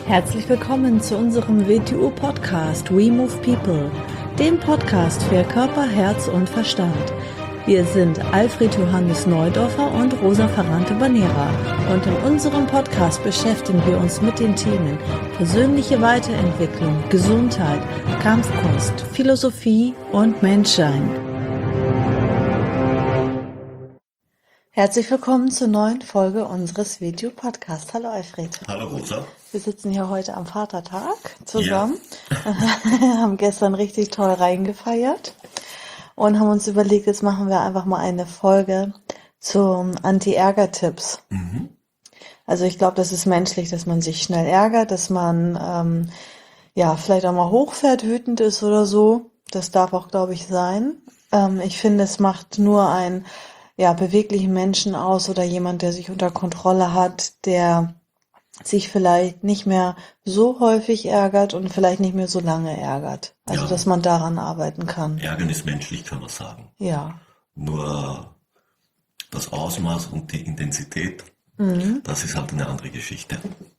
Herzlich willkommen zu unserem WTU-Podcast We Move People, dem Podcast für Körper, Herz und Verstand. Wir sind Alfred Johannes Neudorfer und Rosa Ferrante Banera und in unserem Podcast beschäftigen wir uns mit den Themen persönliche Weiterentwicklung, Gesundheit, Kampfkunst, Philosophie und Menschsein. Herzlich willkommen zur neuen Folge unseres Video-Podcasts. Hallo Alfred. Hallo Rosa. Wir sitzen hier heute am Vatertag zusammen, haben gestern richtig toll reingefeiert und haben uns überlegt, jetzt machen wir einfach mal eine Folge zum Anti-Ärger-Tipps. Also ich glaube, das ist menschlich, dass man sich schnell ärgert, dass man vielleicht auch mal hochfährt, wütend ist oder so. Das darf auch, glaube ich, sein. Ich finde, es macht nur einen beweglichen Menschen aus oder jemand, der sich unter Kontrolle hat, der sich vielleicht nicht mehr so häufig ärgert und vielleicht nicht mehr so lange ärgert. Also, dass man daran arbeiten kann. Ärgern ist menschlich, kann man sagen. Ja. Nur das Ausmaß und die Intensität, das ist halt eine andere Geschichte.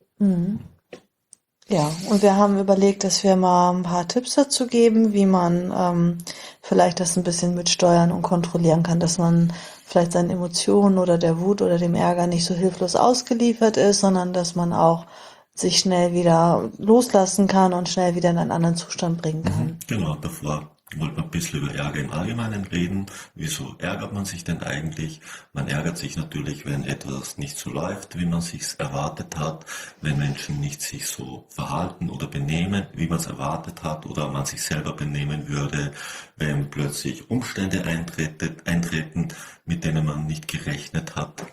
Ja, und wir haben überlegt, dass wir mal ein paar Tipps dazu geben, wie man vielleicht das ein bisschen mitsteuern und kontrollieren kann, dass man vielleicht seinen Emotionen oder der Wut oder dem Ärger nicht so hilflos ausgeliefert ist, sondern dass man auch sich schnell wieder loslassen kann und schnell wieder in einen anderen Zustand bringen kann. Genau, davor wollten wir ein bisschen über Ärger im Allgemeinen reden. Wieso ärgert man sich denn eigentlich? Man ärgert sich natürlich, wenn etwas nicht so läuft, wie man sich's erwartet hat, wenn Menschen nicht sich so verhalten oder benehmen, wie man es erwartet hat oder man sich selber benehmen würde, wenn plötzlich Umstände eintreten, mit denen man nicht gerechnet hat.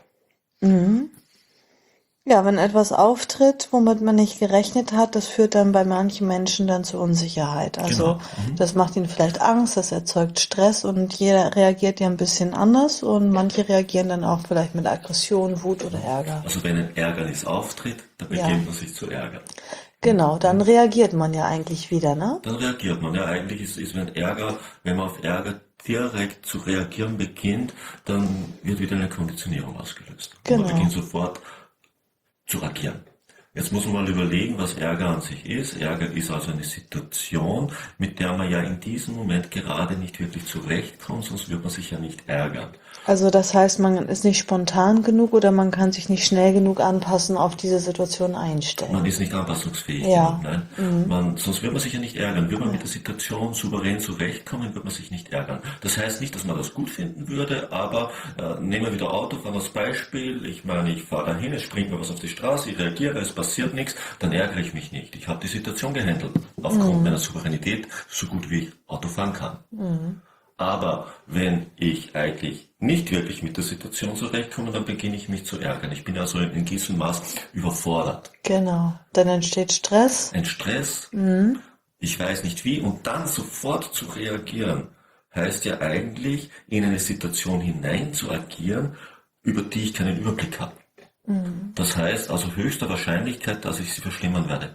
Ja, wenn etwas auftritt, womit man nicht gerechnet hat, das führt dann bei manchen Menschen dann zu Unsicherheit. Also das macht ihnen vielleicht Angst, das erzeugt Stress und jeder reagiert ja ein bisschen anders und manche reagieren dann auch vielleicht mit Aggression, Wut oder Ärger. Also wenn ein Ärgernis auftritt, dann beginnt man sich zu ärgern. Genau, dann reagiert man ja eigentlich wieder, ne? Dann reagiert man. Ja, eigentlich ist wenn man auf Ärger direkt zu reagieren beginnt, dann wird wieder eine Konditionierung ausgelöst. Genau. Man beginnt sofort zu agieren. Jetzt muss man mal überlegen, was Ärger an sich ist. Ärger ist also eine Situation, mit der man ja in diesem Moment gerade nicht wirklich zurechtkommt, sonst wird man sich ja nicht ärgern. Also das heißt, man ist nicht spontan genug oder man kann sich nicht schnell genug anpassen, auf diese Situation einstellen. Man ist nicht anpassungsfähig Ja. genug, nein. Sonst wird man sich ja nicht ärgern. Würde man mit der Situation souverän zurechtkommen, wird man sich nicht ärgern. Das heißt nicht, dass man das gut finden würde, aber nehmen wir wieder Autofahren als Beispiel. Ich meine, ich fahre dahin, es springt mir was auf die Straße, ich reagiere, es passiert nichts, dann ärgere ich mich nicht. Ich habe die Situation gehandelt, aufgrund meiner Souveränität, so gut wie ich Auto fahren kann. Aber wenn ich eigentlich nicht wirklich mit der Situation zurechtkomme, dann beginne ich mich zu ärgern. Ich bin also in gewissem Maß überfordert. Genau, dann entsteht Stress. Ein Stress, ich weiß nicht wie, und dann sofort zu reagieren, heißt ja eigentlich, in eine Situation hinein zu agieren, über die ich keinen Überblick habe. Das heißt also höchster Wahrscheinlichkeit, dass ich sie verschlimmern werde.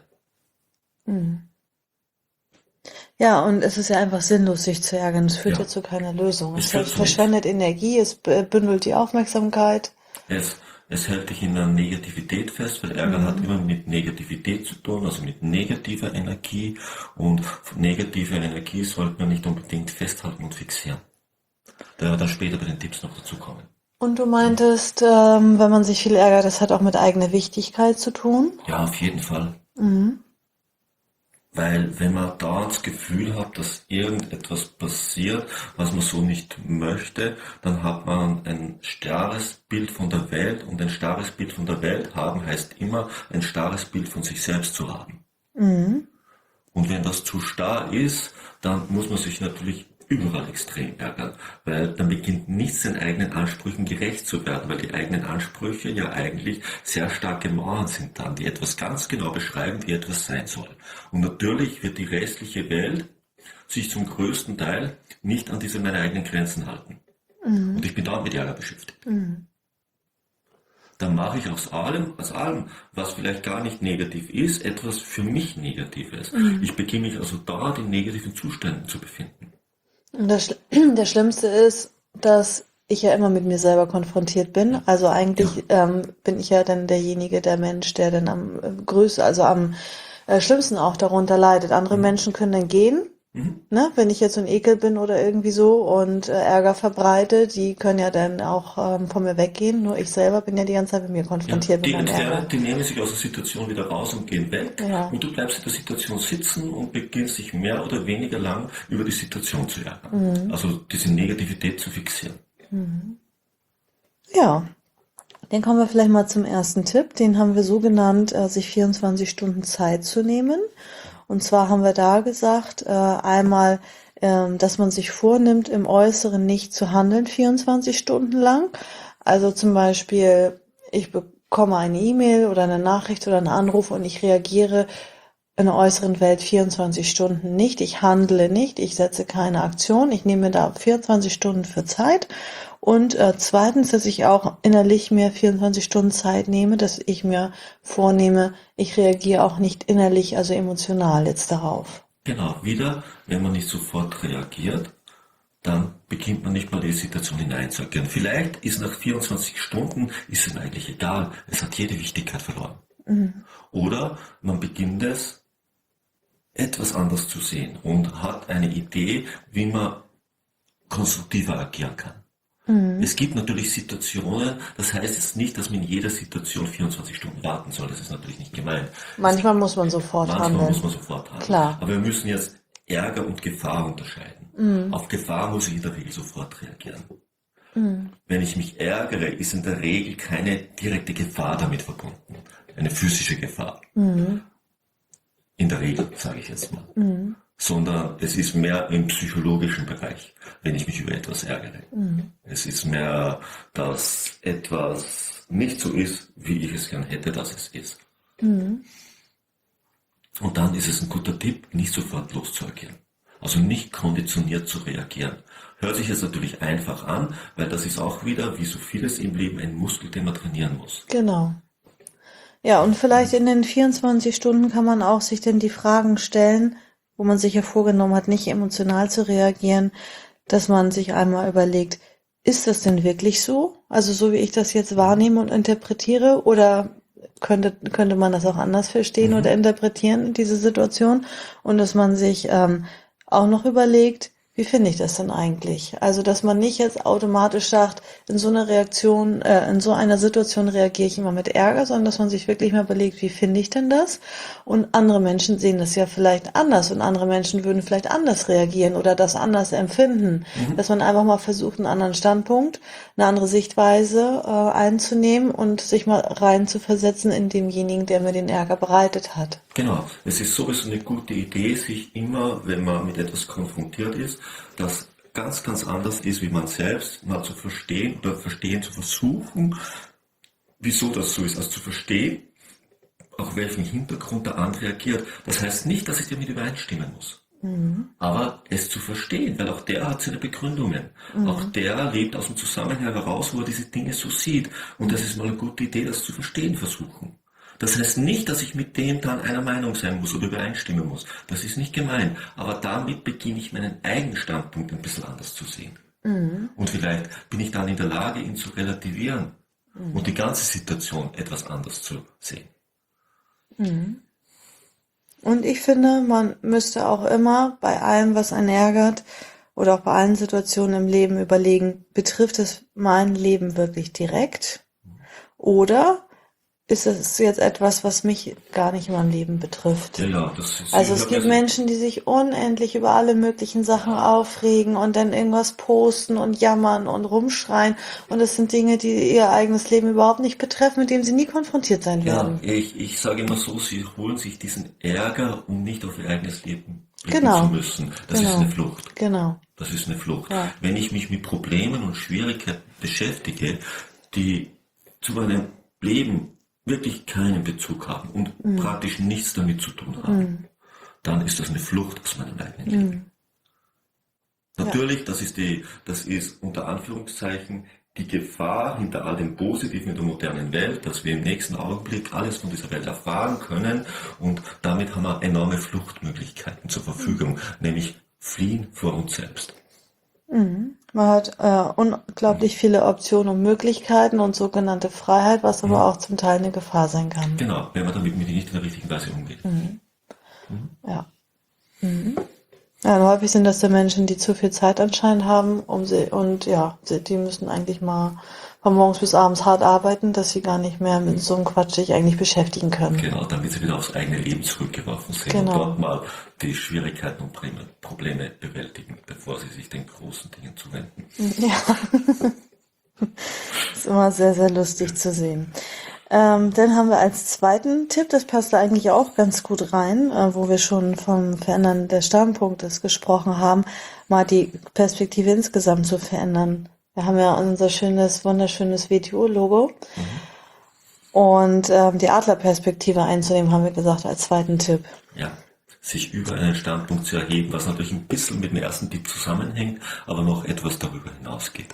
Ja, und es ist ja einfach sinnlos, sich zu ärgern. Es führt ja zu keiner Lösung. Es verschwendet Energie, es bündelt die Aufmerksamkeit. Es hält dich in der Negativität fest, weil Ärger hat immer mit Negativität zu tun, also mit negativer Energie. Und negative Energie sollte man nicht unbedingt festhalten und fixieren. Da werden wir dann später bei den Tipps noch dazu kommen. Und du meintest, wenn man sich viel ärgert, das hat auch mit eigener Wichtigkeit zu tun? Ja, auf jeden Fall. Weil wenn man da das Gefühl hat, dass irgendetwas passiert, was man so nicht möchte, dann hat man ein starres Bild von der Welt, und ein starres Bild von der Welt haben heißt immer, ein starres Bild von sich selbst zu haben. Und wenn das zu starr ist, dann muss man sich natürlich überall extrem ärgern, weil dann beginnt nicht seinen eigenen Ansprüchen gerecht zu werden, weil die eigenen Ansprüche ja eigentlich sehr starke Mauern sind dann, die etwas ganz genau beschreiben, wie etwas sein soll. Und natürlich wird die restliche Welt sich zum größten Teil nicht an diese meine eigenen Grenzen halten. Und ich bin da mit Ärger beschäftigt. Dann mache ich aus allem, was vielleicht gar nicht negativ ist, etwas für mich Negatives. Ich beginne mich also da in negativen Zuständen zu befinden. Und das Schlimmste ist, dass ich ja immer mit mir selber konfrontiert bin. Also eigentlich bin ich ja dann derjenige, der Mensch, der dann am größten, also am schlimmsten auch darunter leidet. Andere Menschen können dann gehen, ne? Wenn ich jetzt so ein Ekel bin oder irgendwie so und Ärger verbreite, die können ja dann auch von mir weggehen. Nur ich selber bin ja die ganze Zeit mit mir Ja, konfrontiert mit die meinem Ärger. entfernen, die nehmen sich aus der Situation wieder raus und gehen weg Ja. und du bleibst in der Situation sitzen und beginnst dich mehr oder weniger lang über die Situation zu ärgern. Also diese Negativität zu fixieren. Ja. Dann kommen wir vielleicht mal zum ersten Tipp. Den haben wir so genannt, sich 24 Stunden Zeit zu nehmen. Und zwar haben wir da gesagt, einmal, dass man sich vornimmt, im Äußeren nicht zu handeln 24 Stunden lang. Also zum Beispiel, ich bekomme eine E-Mail oder eine Nachricht oder einen Anruf und ich reagiere in der äußeren Welt 24 Stunden nicht. Ich handle nicht, ich setze keine Aktion. Ich nehme mir da 24 Stunden für Zeit. Und zweitens, dass ich auch innerlich mir 24 Stunden Zeit nehme, dass ich mir vornehme, ich reagiere auch nicht innerlich, also emotional jetzt darauf. Genau, wieder, wenn man nicht sofort reagiert, dann beginnt man nicht mal in die Situation hineinzuagieren. Vielleicht ist nach 24 Stunden, ist es eigentlich egal, es hat jede Wichtigkeit verloren. Oder man beginnt es etwas anders zu sehen und hat eine Idee, wie man konstruktiver agieren kann. Es gibt natürlich Situationen, das heißt jetzt nicht, dass man in jeder Situation 24 Stunden warten soll, das ist natürlich nicht gemeint. Manchmal muss man sofort Manchmal handeln. muss man sofort handeln. Klar. Aber wir müssen jetzt Ärger und Gefahr unterscheiden. Auf Gefahr muss ich in der Regel sofort reagieren. Wenn ich mich ärgere, ist in der Regel keine direkte Gefahr damit verbunden. Eine physische Gefahr. In der Regel, sage ich jetzt mal. Sondern es ist mehr im psychologischen Bereich, wenn ich mich über etwas ärgere. Es ist mehr, dass etwas nicht so ist, wie ich es gern hätte, dass es ist. Und dann ist es ein guter Tipp, nicht sofort loszuagieren. Also nicht konditioniert zu reagieren. Hört sich jetzt natürlich einfach an, weil das ist auch wieder, wie so vieles im Leben, ein Muskel, den man trainieren muss. Genau. Ja, und vielleicht in den 24 Stunden kann man auch sich dann die Fragen stellen, wo man sich ja vorgenommen hat, nicht emotional zu reagieren, dass man sich einmal überlegt, ist das denn wirklich so? Also so wie ich das jetzt wahrnehme und interpretiere, oder könnte man das auch anders verstehen oder interpretieren, diese Situation? Und dass man sich auch noch überlegt, wie finde ich das denn eigentlich? Also, dass man nicht jetzt automatisch sagt, in so einer Situation reagiere ich immer mit Ärger, sondern dass man sich wirklich mal überlegt, wie finde ich denn das? Und andere Menschen sehen das ja vielleicht anders und andere Menschen würden vielleicht anders reagieren oder das anders empfinden. Dass man einfach mal versucht, einen anderen Standpunkt, eine andere Sichtweise einzunehmen und sich mal rein zu versetzen in demjenigen, der mir den Ärger bereitet hat. Genau, es ist sowieso eine gute Idee, sich immer, wenn man mit etwas konfrontiert ist, das ganz, ganz anders ist wie man selbst, mal zu verstehen oder verstehen zu versuchen, wieso das so ist, also zu verstehen, auf welchen Hintergrund der andere reagiert. Das heißt nicht, dass ich damit übereinstimmen muss. Aber es zu verstehen, weil auch der hat seine Begründungen. Auch der lebt aus dem Zusammenhang heraus, wo er diese Dinge so sieht. Und das ist mal eine gute Idee, das zu verstehen versuchen. Das heißt nicht, dass ich mit dem dann einer Meinung sein muss oder übereinstimmen muss. Das ist nicht gemeint. Aber damit beginne ich meinen eigenen Standpunkt ein bisschen anders zu sehen. Und vielleicht bin ich dann in der Lage, ihn zu relativieren und die ganze Situation etwas anders zu sehen. Und ich finde, man müsste auch immer bei allem, was einen ärgert oder auch bei allen Situationen im Leben überlegen, betrifft es mein Leben wirklich direkt? Oder ist es jetzt etwas, was mich gar nicht in meinem Leben betrifft? Ja, das ist, Also es gibt Menschen, die sich unendlich über alle möglichen Sachen aufregen und dann irgendwas posten und jammern und rumschreien. Und das sind Dinge, die ihr eigenes Leben überhaupt nicht betreffen, mit denen sie nie konfrontiert sein werden. Ja, ich sage immer so, sie holen sich diesen Ärger, um nicht auf ihr eigenes Leben blicken Genau. zu müssen. Das ist eine Flucht. Genau. Das ist eine Flucht. Ja. Wenn ich mich mit Problemen und Schwierigkeiten beschäftige, die zu meinem Leben wirklich keinen Bezug haben und praktisch nichts damit zu tun haben, dann ist das eine Flucht aus meinem eigenen Leben. Natürlich, das ist unter Anführungszeichen die Gefahr hinter all dem Positiven in der modernen Welt, dass wir im nächsten Augenblick alles von dieser Welt erfahren können und damit haben wir enorme Fluchtmöglichkeiten zur Verfügung, nämlich fliehen vor uns selbst. Man hat unglaublich viele Optionen und Möglichkeiten und sogenannte Freiheit, was aber auch zum Teil eine Gefahr sein kann. Genau, wenn man damit nicht in der richtigen Weise umgeht. Ja. Ja, und häufig sind das ja Menschen, die zu viel Zeit anscheinend haben, die müssen eigentlich mal von morgens bis abends hart arbeiten, dass sie gar nicht mehr mit so einem Quatsch sich eigentlich beschäftigen können. Genau, damit sie wieder aufs eigene Leben zurückgeworfen sind Genau. und dort mal die Schwierigkeiten und Probleme bewältigen, bevor sie sich den großen Dingen zuwenden. Ja, ist immer sehr, sehr lustig zu sehen. Dann haben wir als zweiten Tipp, das passt da eigentlich auch ganz gut rein, wo wir schon vom Verändern des Standpunktes gesprochen haben, mal die Perspektive insgesamt zu verändern. Wir haben ja unser wunderschönes WTO-Logo und die Adlerperspektive einzunehmen, haben wir gesagt, als zweiten Tipp. Ja, sich über einen Standpunkt zu erheben, was natürlich ein bisschen mit dem ersten Tipp zusammenhängt, aber noch etwas darüber hinausgeht.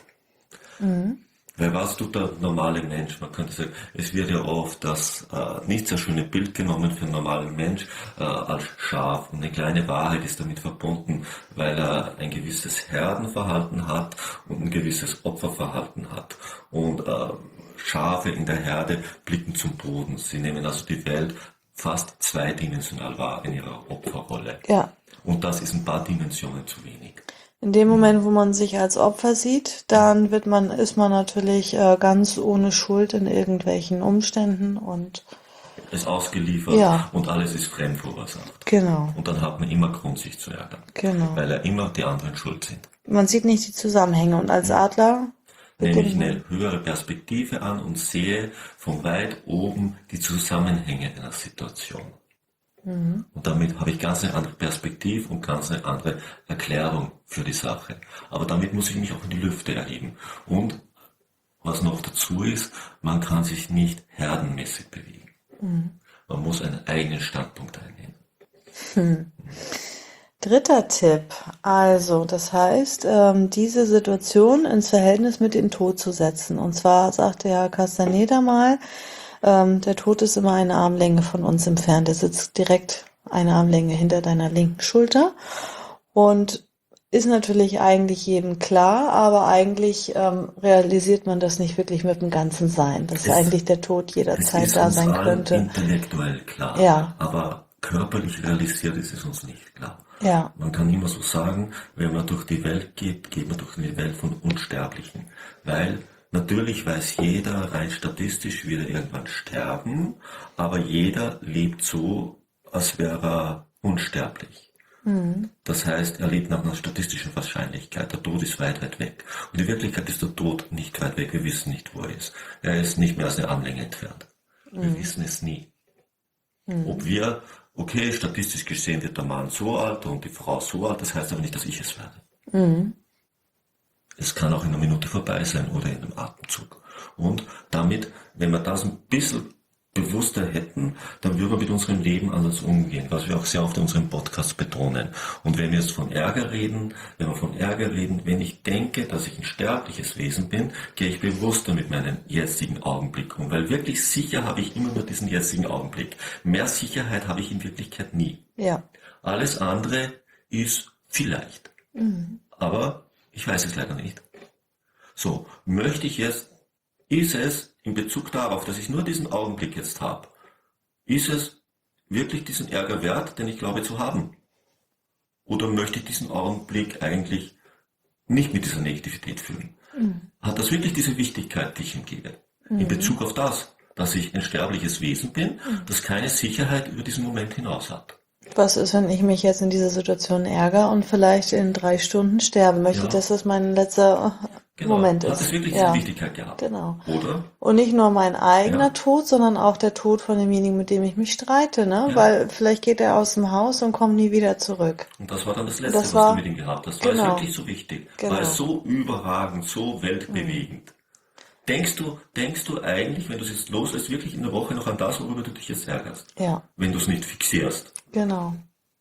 Weil was tut der normale Mensch? Man könnte sagen, es wird ja oft das nicht sehr schöne Bild genommen für einen normalen Mensch als Schaf. Und eine kleine Wahrheit ist damit verbunden, weil er ein gewisses Herdenverhalten hat und ein gewisses Opferverhalten hat. Und Schafe in der Herde blicken zum Boden. Sie nehmen also die Welt fast zweidimensional wahr in ihrer Opferrolle. Ja. Und das ist ein paar Dimensionen zu wenig. In dem Moment, wo man sich als Opfer sieht, dann ist man natürlich ganz ohne Schuld in irgendwelchen Umständen und ist ausgeliefert und alles ist fremd verursacht. genau. Und dann hat man immer Grund, sich zu ärgern. Genau. Weil ja immer die anderen schuld sind. Man sieht nicht die Zusammenhänge und als Adler Nehme ich eine höhere Perspektive an und sehe von weit oben die Zusammenhänge einer Situation. Und damit habe ich ganz eine andere Perspektive und ganz eine andere Erklärung für die Sache. Aber damit muss ich mich auch in die Lüfte erheben. Und was noch dazu ist, man kann sich nicht herdenmäßig bewegen. Man muss einen eigenen Standpunkt einnehmen. Dritter Tipp. Also, das heißt, diese Situation ins Verhältnis mit dem Tod zu setzen. Und zwar sagte Herr Castaneda mal, der Tod ist immer eine Armlänge von uns entfernt. Der sitzt direkt eine Armlänge hinter deiner linken Schulter und ist natürlich eigentlich jedem klar, aber eigentlich realisiert man das nicht wirklich mit dem ganzen Sein, dass eigentlich der Tod jederzeit da sein könnte. Es ist uns allen intellektuell klar, ja. Aber körperlich realisiert ist es uns nicht klar. Ja. Man kann immer so sagen, wenn man durch die Welt geht man durch die Welt von Unsterblichen, weil natürlich weiß jeder, rein statistisch wird er irgendwann sterben, aber jeder lebt so, als wäre er unsterblich. Das heißt, er lebt nach einer statistischen Wahrscheinlichkeit. Der Tod ist weit, weit weg. Und in Wirklichkeit ist der Tod nicht weit weg. Wir wissen nicht, wo er ist. Er ist nicht mehr als eine Armlänge entfernt. Wir wissen es nie. Ob wir, okay, statistisch gesehen wird der Mann so alt und die Frau so alt, das heißt aber nicht, dass ich es werde. Es kann auch in einer Minute vorbei sein oder in einem Atemzug. Und damit, wenn wir das ein bisschen bewusster hätten, dann würden wir mit unserem Leben anders umgehen, was wir auch sehr oft in unserem Podcast betonen. Und wenn wir jetzt von Ärger reden, wenn ich denke, dass ich ein sterbliches Wesen bin, gehe ich bewusster mit meinem jetzigen Augenblick um, weil wirklich sicher habe ich immer nur diesen jetzigen Augenblick. Mehr Sicherheit habe ich in Wirklichkeit nie. Ja. Alles andere ist vielleicht. Aber ich weiß es leider nicht. So, ist es in Bezug darauf, dass ich nur diesen Augenblick jetzt habe, ist es wirklich diesen Ärger wert, den ich glaube zu haben? Oder möchte ich diesen Augenblick eigentlich nicht mit dieser Negativität fühlen? Hat das wirklich diese Wichtigkeit, die ich ihm gebe? In Bezug auf das, dass ich ein sterbliches Wesen bin, das keine Sicherheit über diesen Moment hinaus hat? Was ist, wenn ich mich jetzt in dieser Situation ärgere und vielleicht in 3 Stunden sterbe? Möchte ich, dass das mein letzter Moment ist? Hat es wirklich diese Wichtigkeit gehabt? Genau. Oder? Und nicht nur mein eigener Tod, sondern auch der Tod von demjenigen, mit dem ich mich streite, ne? Ja. Weil vielleicht geht er aus dem Haus und kommt nie wieder zurück. Und das war dann das Letzte, was du mit ihm gehabt hast. War es wirklich so wichtig? Genau. War es so überragend, so weltbewegend? Denkst du eigentlich, wenn du es jetzt loslässt, wirklich in der Woche noch an das, worüber du dich jetzt ärgerst? Ja. Wenn du es nicht fixierst? Genau.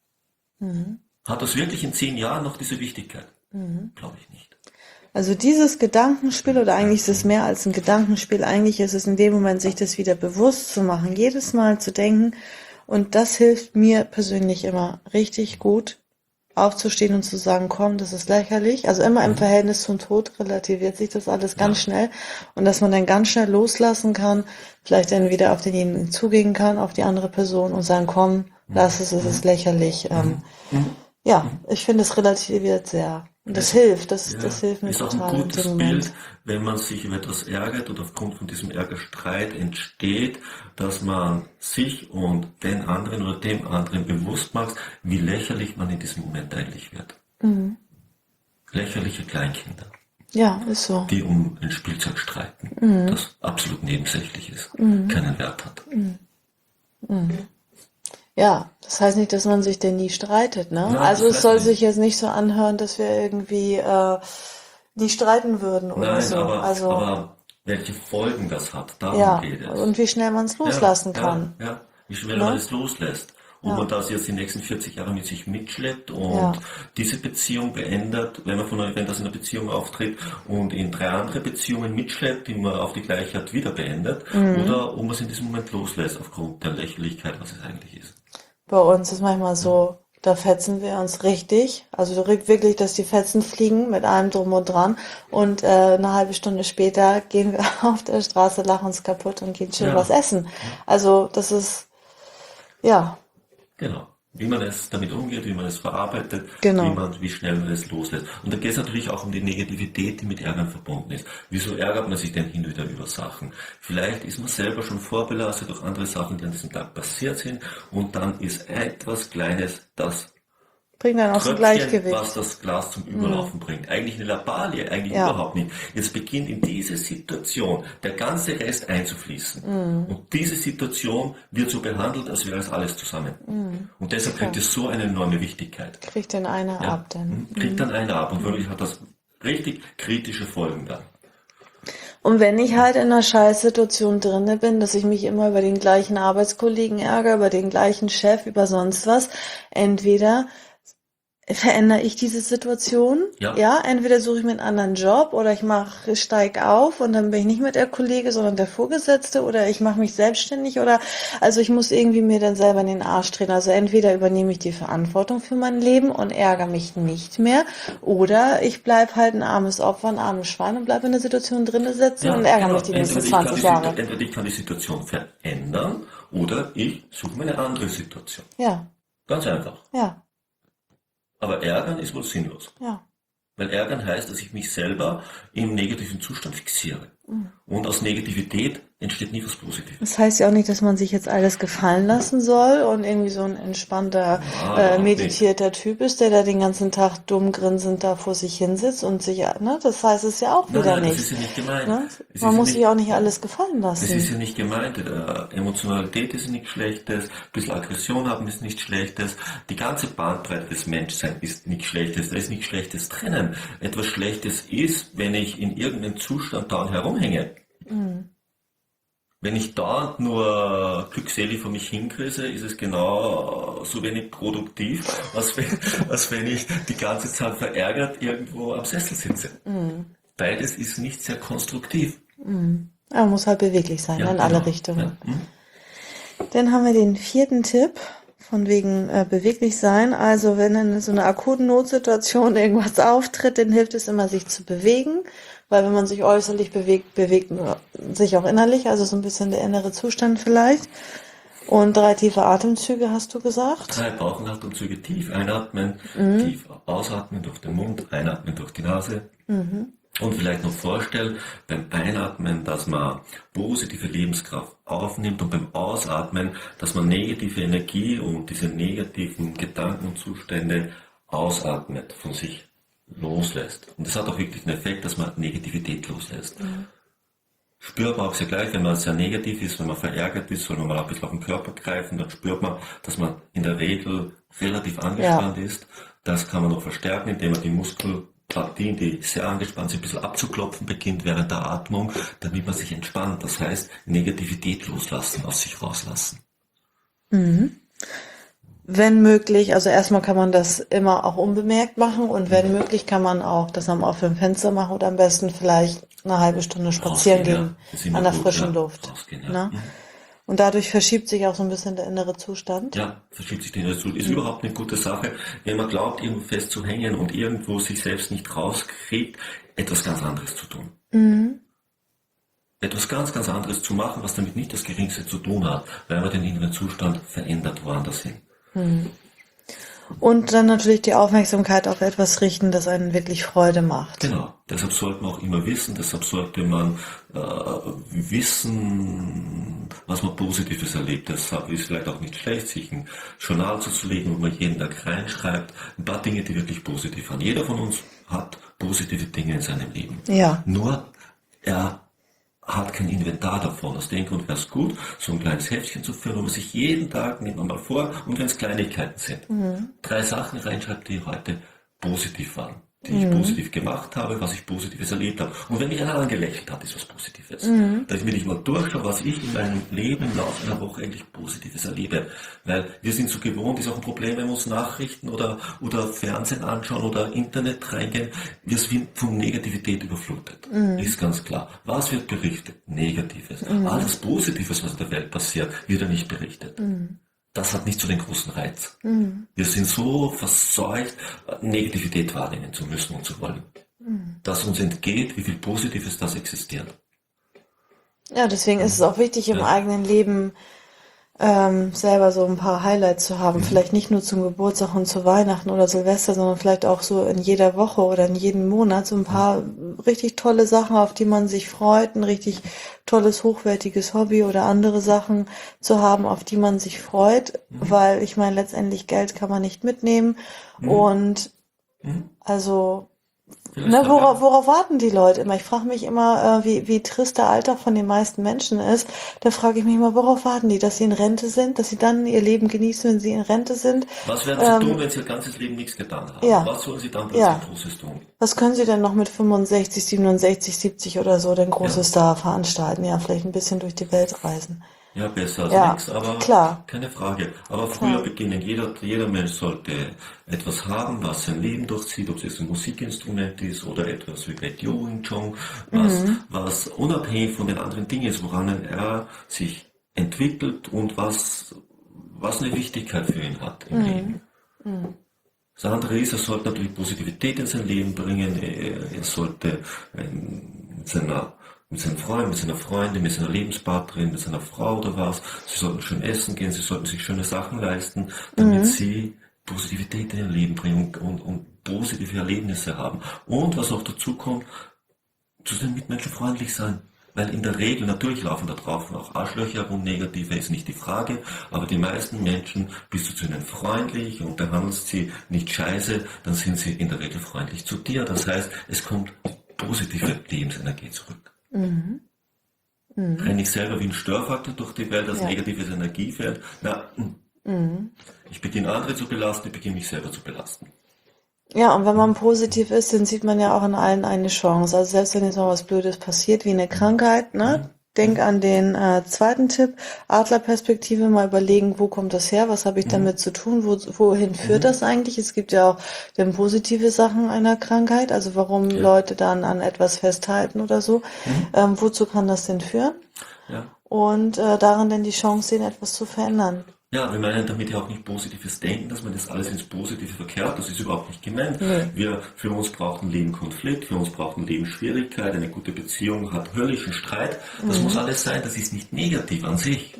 Hat das wirklich in 10 Jahren noch diese Wichtigkeit? Glaube ich nicht. Also dieses Gedankenspiel, oder eigentlich ist es mehr als ein Gedankenspiel, eigentlich ist es in dem Moment, sich das wieder bewusst zu machen, jedes Mal zu denken, und das hilft mir persönlich immer richtig gut, aufzustehen und zu sagen, komm, das ist lächerlich. Also immer im Verhältnis zum Tod relativiert sich das alles ganz Ja. schnell und dass man dann ganz schnell loslassen kann, vielleicht dann wieder auf denjenigen zugehen kann, auf die andere Person und sagen, komm, lass es ist lächerlich. Ja, ich finde, es relativiert sehr. Und das Es, hilft, das ja, hilft mir ist auch ein total in dem gutes Bild, Moment. wenn man sich über etwas ärgert und aufgrund von diesem Ärgerstreit entsteht, dass man sich und den anderen oder dem anderen bewusst macht, wie lächerlich man in diesem Moment eigentlich wird. Lächerliche Kleinkinder, Ja, ist so. die um ein Spielzeug streiten, das absolut nebensächlich ist, keinen Wert hat. Ja, das heißt nicht, dass man sich denn nie streitet, ne? Nein, Also das es heißt soll nicht. sich jetzt nicht so anhören, dass wir irgendwie nie streiten würden oder Nein, so. Also aber welche Folgen das hat, darum ja, geht es. und wie schnell man es Ja, loslassen ja, kann, ja. Wie schnell man ne? es loslässt. Ob man Ja, das jetzt die nächsten 40 Jahre mit sich mitschleppt und ja, diese Beziehung beendet, wenn das in einer Beziehung auftritt und in 3 andere Beziehungen mitschleppt, die man auf die gleiche Art wieder beendet, oder ob man es in diesem Moment loslässt aufgrund der Lächerlichkeit, was es eigentlich ist. bei uns ist manchmal so, da fetzen wir uns richtig, also wirklich, dass die Fetzen fliegen mit allem drum und dran und eine halbe Stunde später gehen wir auf der Straße, lachen uns kaputt und gehen schön was Ja, essen. Also das ist, ja, genau. Wie man es damit umgeht, wie man es verarbeitet, genau. wie schnell man es loslässt. Und da geht es natürlich auch um die Negativität, die mit Ärgern verbunden ist. Wieso ärgert man sich denn hin und wieder über Sachen? Vielleicht ist man selber schon vorbelastet durch andere Sachen, die an diesem Tag passiert sind, und dann ist etwas Kleines, das Bringt dann auch so Tröpfchen, was Gleichgewicht. das Glas zum Überlaufen bringt. Eigentlich eine Lappalie, eigentlich Ja, überhaupt nicht. Jetzt beginnt in diese Situation der ganze Rest einzufließen. Und diese Situation wird so behandelt, als wäre es alles zusammen. Und deshalb kriegt okay. es so eine enorme Wichtigkeit. Kriegt den einer Ja, ab, denn. kriegt dann einer ab und wirklich hat das richtig kritische Folgen dann. Und wenn ich halt in einer Scheißsituation drinne bin, dass ich mich immer über den gleichen Arbeitskollegen ärgere, über den gleichen Chef, über sonst was, entweder verändere ich diese Situation, Ja, ja, entweder suche ich mir einen anderen Job oder steig auf und dann bin ich nicht mehr der Kollege, sondern der Vorgesetzte oder ich mache mich selbstständig oder, also ich muss irgendwie mir dann selber in den Arsch drehen. Also entweder übernehme ich die Verantwortung für mein Leben und ärgere mich nicht mehr oder ich bleib halt ein armes Opfer, ein armes Schwein und bleibe in der Situation drinne sitzen und ja, ärgere mich genau. die nächsten 20 Jahre. Entweder ich kann die Situation verändern oder ich suche mir eine andere Situation. Ja, Ganz einfach. ja, Aber ärgern ist wohl sinnlos. ja. Weil ärgern heißt, dass ich mich selber im negativen Zustand fixiere. Und aus Negativität entsteht nie was Positives. Das heißt ja auch nicht, dass man sich jetzt alles gefallen lassen soll und irgendwie so ein entspannter, Ah, überhaupt nicht. meditierter Typ ist, der da den ganzen Tag dumm grinsend da vor sich hinsitzt und sich, ne, das heißt es ja auch Nein, wieder nein, das nicht, ist ja nicht gemeint. ne? Es Man ist ja muss sich nicht, auch nicht alles gefallen das ist ja lassen. nicht gemeint. Emotionalität ist nichts Schlechtes, ein bisschen Aggression haben ist nichts Schlechtes. Die ganze Bandbreite des Menschseins ist nichts Schlechtes. Da ist nichts Schlechtes drinnen. Etwas Schlechtes ist, wenn ich in irgendeinem Zustand dauernd herumhänge. Wenn ich dauernd nur glückselig vor mich hinkrise, ist es genau so wenig produktiv, als wenn ich die ganze Zeit verärgert irgendwo am Sessel sitze. Beides ist nicht sehr konstruktiv. Ja, man muss halt beweglich sein, ne, Ja, in alle genau. Ja. Richtungen. Dann haben wir den 4. Tipp, von wegen beweglich sein. Also wenn in so einer akuten Notsituation irgendwas auftritt, dann hilft es immer, sich zu bewegen. Weil wenn man sich äußerlich bewegt, bewegt man sich auch innerlich. Also so ein bisschen der innere Zustand vielleicht. Und 3 tiefe Atemzüge, hast du gesagt? 3 Bauchnachtatemzüge tief einatmen, tief ausatmen durch den Mund, einatmen durch die Nase. Und vielleicht noch vorstellen, beim Einatmen, dass man positive Lebenskraft aufnimmt und beim Ausatmen, dass man negative Energie und diese negativen Gedanken und Zustände ausatmet, von sich loslässt. Und das hat auch wirklich den Effekt, dass man Negativität loslässt. Spürbar auch sehr gleich, wenn man sehr negativ ist, wenn man verärgert ist, soll man mal ein bisschen auf den Körper greifen, dann spürt man, dass man in der Regel relativ angespannt Ja. ist. Das kann man noch verstärken, indem man die Muskelpartien, die sehr angespannt sind, ein bisschen abzuklopfen beginnt während der Atmung, damit man sich entspannt. Das heißt, Negativität loslassen, aus sich rauslassen. Wenn möglich, also erstmal kann man das immer auch unbemerkt machen und wenn möglich kann man auch das am offenen Fenster machen oder am besten vielleicht eine halbe Stunde spazieren Rausgehen, ja. gehen Das ist immer an der gut, frischen ja. Luft. Rausgehen, ja. Ne? Und dadurch verschiebt sich auch so ein bisschen der innere Zustand. Ja, verschiebt sich die innere Zustand. Ist überhaupt eine gute Sache, wenn man glaubt, irgendwo festzuhängen und irgendwo sich selbst nicht rauskriegt, etwas ganz anderes zu tun. Etwas ganz, ganz anderes zu machen, was damit nicht das Geringste zu tun hat, weil man den inneren Zustand verändert woanders hin. Und dann natürlich die Aufmerksamkeit auf etwas richten, das einen wirklich Freude macht. Genau, deshalb sollte man auch immer wissen, deshalb sollte man wissen, was man Positives erlebt. Deshalb ist vielleicht auch nicht schlecht, sich ein Journal zuzulegen, wo man jeden Tag reinschreibt, ein paar Dinge, die wirklich positiv waren. Jeder von uns hat positive Dinge in seinem Leben. Ja. Nur er hat kein Inventar davon. Aus dem Grund wäre es gut, so ein kleines Heftchen zu führen, wo man sich jeden Tag, nimmt man mal vor, und wenn es Kleinigkeiten sind, 3 Sachen reinschreibt, die heute positiv waren, die ich positiv gemacht habe, was ich Positives erlebt habe. Und wenn mich einer angelächelt hat, ist was Positives. Dass ich mir nicht mal durchschaue, was ich in meinem Leben im Laufe einer Woche eigentlich Positives erlebe. Weil wir sind so gewohnt, ist auch ein Problem, wenn wir uns Nachrichten oder Fernsehen anschauen oder Internet reingehen. Wir sind von Negativität überflutet. Ist ganz klar. Was wird berichtet? Negatives. Alles Positives, was in der Welt passiert, wird ja nicht berichtet. Das hat nicht so den großen Reiz. Wir sind so verseucht, Negativität wahrnehmen zu müssen und zu wollen. Dass uns entgeht, wie viel Positives das existiert. Ja, deswegen ist es auch wichtig, im eigenen Leben selber so ein paar Highlights zu haben. Vielleicht nicht nur zum Geburtstag und zu Weihnachten oder Silvester, sondern vielleicht auch so in jeder Woche oder in jedem Monat so ein paar richtig tolle Sachen, auf die man sich freut, ein richtig tolles, hochwertiges Hobby oder andere Sachen zu haben, auf die man sich freut, weil ich meine, letztendlich Geld kann man nicht mitnehmen und also ne, worauf warten die Leute immer? Ich frage mich immer, wie trist der Alltag von den meisten Menschen ist. Da frage ich mich immer, worauf warten die? Dass sie in Rente sind? Dass sie dann ihr Leben genießen, wenn sie in Rente sind? Was werden sie tun, wenn sie ihr ganzes Leben nichts getan haben? Ja. Was sollen sie dann plötzlich Großes tun? Was können sie denn noch mit 65, 67, 70 oder so denn Großes da veranstalten? Ja, vielleicht ein bisschen durch die Welt reisen. Ja, besser als Ja, nichts, aber klar. keine Frage. Aber früher beginnen. Jeder Mensch sollte etwas haben, was sein Leben durchzieht, ob es jetzt ein Musikinstrument ist oder etwas wie Wing Chun, was unabhängig von den anderen Dingen ist, woran er sich entwickelt und was eine Wichtigkeit für ihn hat im Leben. Das andere ist, er sollte natürlich Positivität in sein Leben bringen, er sollte mit seinem Freund, mit seiner Freundin, mit seiner Lebenspartnerin, mit seiner Frau oder was. Sie sollten schön essen gehen, sie sollten sich schöne Sachen leisten, damit sie Positivität in ihr Leben bringen und positive Erlebnisse haben. Und was noch dazu kommt, zu den Mitmenschen freundlich sein. Weil in der Regel, natürlich laufen da draußen auch Arschlöcher herum, negative ist nicht die Frage, aber die meisten Menschen, bist du zu ihnen freundlich und behandelst sie nicht scheiße, dann sind sie in der Regel freundlich zu dir. Das heißt, es kommt positive Lebensenergie zurück. Renne ich selber wie ein Störfaktor durch die Welt als negatives Energiefeld? Ich beginne andere zu belasten, ich beginne mich selber zu belasten. Ja, und wenn man positiv ist, dann sieht man ja auch in allen eine Chance. Also selbst wenn jetzt mal was Blödes passiert, wie eine Krankheit, ne? Denk an den zweiten Tipp, Adlerperspektive, mal überlegen, wo kommt das her, was habe ich damit zu tun, wohin führt das eigentlich? Es gibt ja auch dann positive Sachen einer Krankheit, also warum Leute dann an etwas festhalten oder so. Wozu kann das denn führen? Ja. Und darin dann die Chance sehen, etwas zu verändern. Ja, wir meinen damit ja auch nicht positives Denken, dass man das alles ins Positive verkehrt, das ist überhaupt nicht gemeint. Für uns braucht ein Leben Konflikt, für uns braucht ein Leben Schwierigkeit, eine gute Beziehung hat höllischen Streit. Das muss alles sein, das ist nicht negativ an sich.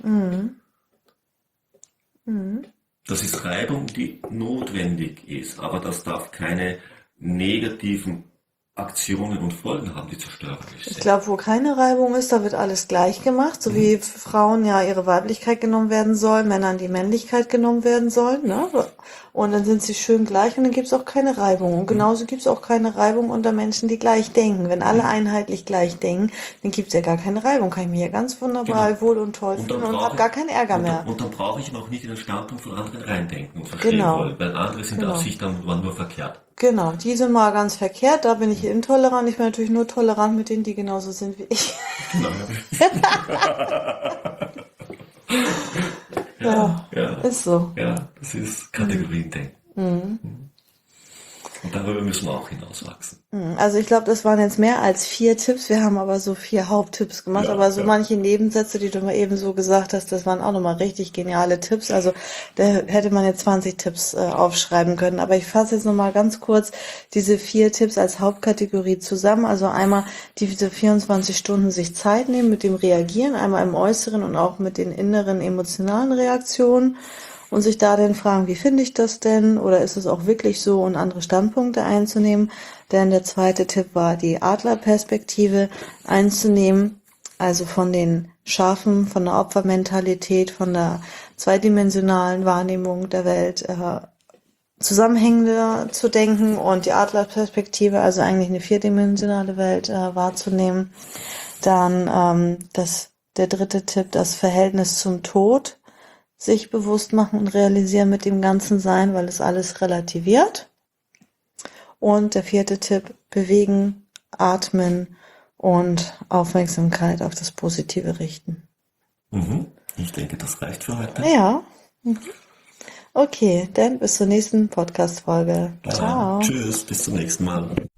Das ist Reibung, die notwendig ist, aber das darf keine negativen Aktionen und Folgen haben, die zerstörerisch sind. Ich glaube, wo keine Reibung ist, da wird alles gleich gemacht, so wie Frauen ja ihre Weiblichkeit genommen werden sollen, Männern die Männlichkeit genommen werden sollen, ne? Und dann sind sie schön gleich und dann gibt's auch keine Reibung. Und genauso gibt's auch keine Reibung unter Menschen, die gleich denken. Wenn alle einheitlich gleich denken, dann gibt's ja gar keine Reibung. Kann ich mir ja ganz wunderbar wohl und toll fühlen und habe gar keinen Ärger mehr. Und dann brauche ich auch nicht in den Standpunkt von anderen reindenken und verstehen wollen, weil andere sind auf sich dann nur verkehrt. Genau, die sind mal ganz verkehrt, da bin ich intolerant. Ich bin natürlich nur tolerant mit denen, die genauso sind wie ich. Genau. Ja, ist so. Ja, das ist Kategoriendenken. Und darüber müssen wir auch hinauswachsen. Also ich glaube, das waren jetzt mehr als 4 Tipps. Wir haben aber so 4 Haupttipps gemacht. Ja, Aber so ja. manche Nebensätze, die du mal eben so gesagt hast, das waren auch nochmal richtig geniale Tipps. Also da hätte man jetzt 20 Tipps aufschreiben können. Aber ich fasse jetzt nochmal ganz kurz diese 4 Tipps als Hauptkategorie zusammen. Also einmal diese 24 Stunden sich Zeit nehmen mit dem Reagieren, einmal im Äußeren und auch mit den inneren emotionalen Reaktionen. Und sich da dann fragen, wie finde ich das denn? Oder ist es auch wirklich so? Und andere Standpunkte einzunehmen. Denn der zweite Tipp war, die Adlerperspektive einzunehmen. Also von den Schafen, von der Opfermentalität, von der zweidimensionalen Wahrnehmung der Welt zusammenhängender zu denken und die Adlerperspektive, also eigentlich eine vierdimensionale Welt wahrzunehmen. Dann der dritte Tipp, das Verhältnis zum Tod sich bewusst machen und realisieren mit dem ganzen Sein, weil es alles relativiert. Und der vierte Tipp, bewegen, atmen und Aufmerksamkeit auf das Positive richten. Ich denke, das reicht für heute. Ja. Okay, dann bis zur nächsten Podcast-Folge. Ciao. Tschüss, bis zum nächsten Mal.